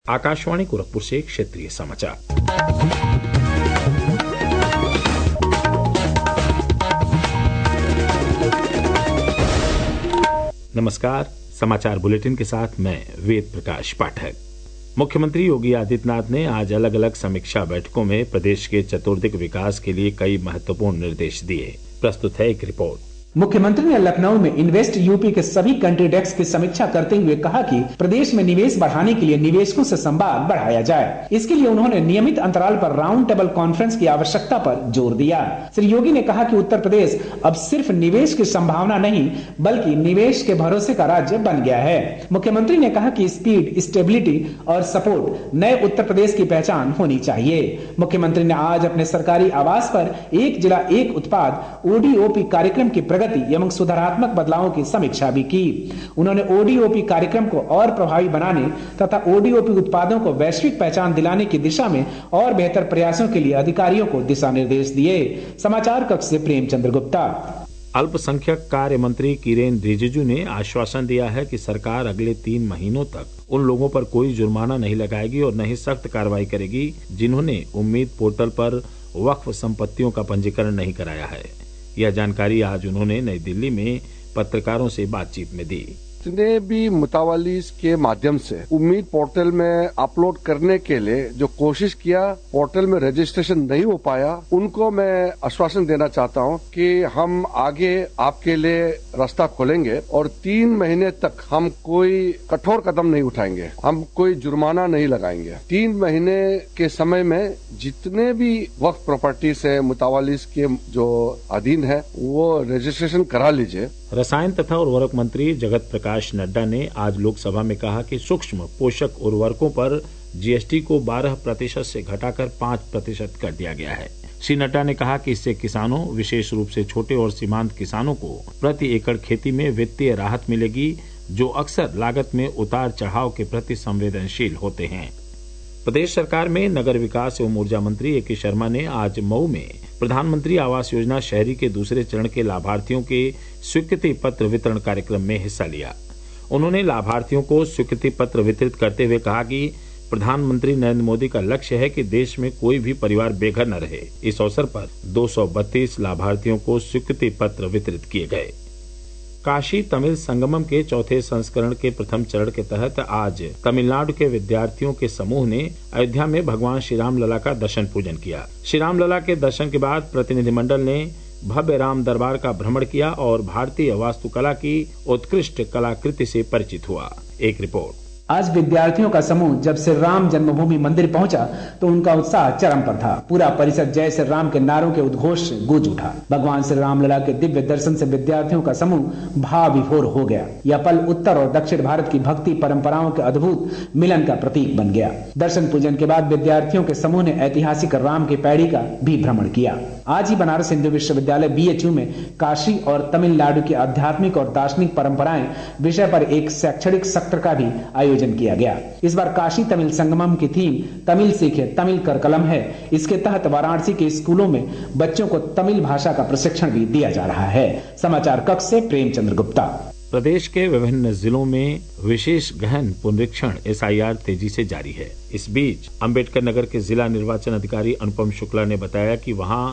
आकाशवाणी गोरखपुर से क्षेत्रीय समाचार। नमस्कार, समाचार बुलेटिन के साथ मैं वेद प्रकाश पाठक। मुख्यमंत्री योगी आदित्यनाथ ने आज अलग अलग समीक्षा बैठकों में प्रदेश के चतुर्दिक विकास के लिए कई महत्वपूर्ण निर्देश दिए। प्रस्तुत है एक रिपोर्ट। मुख्यमंत्री ने लखनऊ में इन्वेस्ट यूपी के सभी कंट्री डेस्क की समीक्षा करते हुए कहा कि प्रदेश में निवेश बढ़ाने के लिए निवेशकों से संवाद बढ़ाया जाए। इसके लिए उन्होंने नियमित अंतराल पर राउंड टेबल कॉन्फ्रेंस की आवश्यकता पर जोर दिया। श्री योगी ने कहा कि उत्तर प्रदेश अब सिर्फ निवेश की संभावना नहीं बल्कि निवेश के भरोसे का राज्य बन गया है। मुख्यमंत्री ने कहा कि स्पीड, स्टेबिलिटी और सपोर्ट नए उत्तर प्रदेश की पहचान होनी चाहिए। मुख्यमंत्री ने आज अपने सरकारी आवास पर एक जिला एक उत्पाद ODOP कार्यक्रम की प्रगति एवं सुधारात्मक बदलावों की समीक्षा भी की। उन्होंने ODOP कार्यक्रम को और प्रभावी बनाने तथा ODOP उत्पादों को वैश्विक पहचान दिलाने की दिशा में और बेहतर प्रयासों के लिए अधिकारियों को दिशा निर्देश दिए। समाचार कक्ष से प्रेमचंद्र गुप्ता। अल्पसंख्यक कार्य मंत्री किरेन रिजिजू ने आश्वासन दिया है कि सरकार अगले 3 महीनों तक उन लोगों पर कोई जुर्माना नहीं लगाएगी और न ही सख्त कार्रवाई करेगी जिन्होंने उम्मीद पोर्टल पर वक्फ संपत्तियों का पंजीकरण नहीं कराया है। यह जानकारी आज उन्होंने नई दिल्ली में पत्रकारों से बातचीत में दी। जितने भी मुतावालीस के माध्यम से उम्मीद पोर्टल में अपलोड करने के लिए जो कोशिश किया, पोर्टल में रजिस्ट्रेशन नहीं हो पाया, उनको मैं आश्वासन देना चाहता हूं कि हम आगे आपके लिए रास्ता खोलेंगे और 3 महीने तक हम कोई कठोर कदम नहीं उठाएंगे, हम कोई जुर्माना नहीं लगाएंगे। 3 महीने के समय में जितने भी वक्फ प्रॉपर्टी से मुतावालीस के जो अधीन है वो रजिस्ट्रेशन करा लीजिए। रसायन तथा उर्वरक मंत्री जगत प्रकाश नड्डा ने आज लोकसभा में कहा कि सूक्ष्म पोषक उर्वरकों पर GST को 12% से घटाकर 5% कर दिया गया है। श्री नड्डा ने कहा कि इससे किसानों, विशेष रूप से छोटे और सीमांत किसानों को प्रति एकड़ खेती में वित्तीय राहत मिलेगी, जो अक्सर लागत में उतार चढ़ाव के प्रति संवेदनशील होते हैं। प्रदेश सरकार में नगर विकास एवं ऊर्जा मंत्री AK शर्मा ने आज मऊ में प्रधानमंत्री आवास योजना शहरी के दूसरे चरण के लाभार्थियों के स्वीकृति पत्र वितरण कार्यक्रम में हिस्सा लिया। उन्होंने लाभार्थियों को स्वीकृति पत्र वितरित करते हुए कहा कि प्रधानमंत्री नरेंद्र मोदी का लक्ष्य है कि देश में कोई भी परिवार बेघर न रहे। इस अवसर पर 232 लाभार्थियों को स्वीकृति पत्र वितरित किए गए। काशी तमिल संगमम के चौथे संस्करण के प्रथम चरण के तहत आज तमिलनाडु के विद्यार्थियों के समूह ने अयोध्या में भगवान श्री राम लला का दर्शन पूजन किया। श्री राम लला के दर्शन के बाद प्रतिनिधिमंडल ने भव्य राम दरबार का भ्रमण किया और भारतीय वास्तुकला की उत्कृष्ट कलाकृति से परिचित हुआ। एक रिपोर्ट। आज विद्यार्थियों का समूह जब श्री राम जन्मभूमि मंदिर पहुंचा तो उनका उत्साह चरम पर था। पूरा परिसर जय श्री राम के नारों के उद्घोष से गूंज उठा। भगवान श्री राम लला के दिव्य दर्शन से विद्यार्थियों का समूह भाव विभोर हो गया। यह पल उत्तर और दक्षिण भारत की भक्ति परंपराओं के अद्भुत मिलन का प्रतीक बन गया। दर्शन पूजन के बाद विद्यार्थियों के समूह ने ऐतिहासिक राम की पैड़ी का भी भ्रमण किया। आज ही बनारस हिंदू विश्वविद्यालय BHU में काशी और तमिलनाडु की आध्यात्मिक और दार्शनिक परंपराएं विषय पर एक शैक्षणिक सत्र का भी आयोजन किया गया। इस बार काशी तमिल संगमम की थीम तमिल सीखे तमिल कर कलम है। इसके तहत वाराणसी के स्कूलों में बच्चों को तमिल भाषा का प्रशिक्षण भी दिया जा रहा है। समाचार कक्ष से प्रेमचंद्र गुप्ता। प्रदेश के विभिन्न जिलों में विशेष गहन पुनरीक्षण SIR तेजी से जारी है। इस बीच अम्बेडकर नगर के जिला निर्वाचन अधिकारी अनुपम शुक्ला ने बताया कि वहां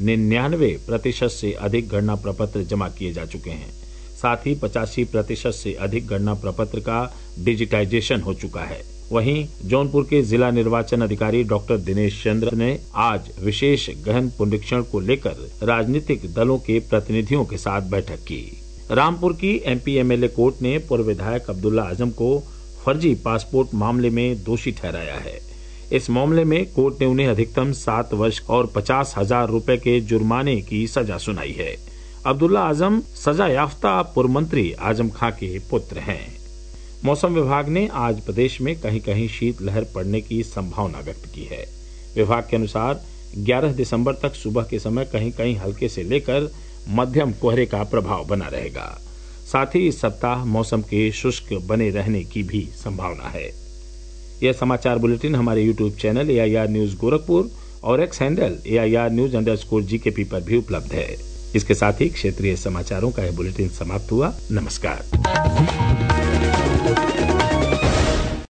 99% से अधिक गणना प्रपत्र जमा किए जा चुके हैं। साथ ही 85% से अधिक गणना प्रपत्र का डिजिटाइजेशन हो चुका है। वहीं जौनपुर के जिला निर्वाचन अधिकारी डॉक्टर दिनेश चंद्र ने आज विशेष गहन पुनरीक्षण को लेकर राजनीतिक दलों के प्रतिनिधियों के साथ बैठक की। रामपुर की MP MLA कोर्ट ने पूर्व विधायक अब्दुल्ला आजम को फर्जी पासपोर्ट मामले में दोषी ठहराया है। इस मामले में कोर्ट ने उन्हें अधिकतम 7 वर्ष और 50,000 रुपए के जुर्माने की सजा सुनाई है। अब्दुल्ला आजम सजा याफ्ता पूर्व मंत्री आजम खां के पुत्र हैं। मौसम विभाग ने आज प्रदेश में कहीं कहीं शीतलहर पड़ने की संभावना व्यक्त की है। विभाग के अनुसार 11 दिसंबर तक सुबह के समय कहीं कहीं हल्के से लेकर मध्यम कोहरे का प्रभाव बना रहेगा। साथ ही इस सप्ताह मौसम के शुष्क बने रहने की भी संभावना है। यह समाचार बुलेटिन हमारे YouTube channel AIR news Gorakhpur और X हैंडल AIR News_GKP पर भी उपलब्ध है। इसके साथ ही क्षेत्रीय समाचारों का यह बुलेटिन समाप्त हुआ। नमस्कार।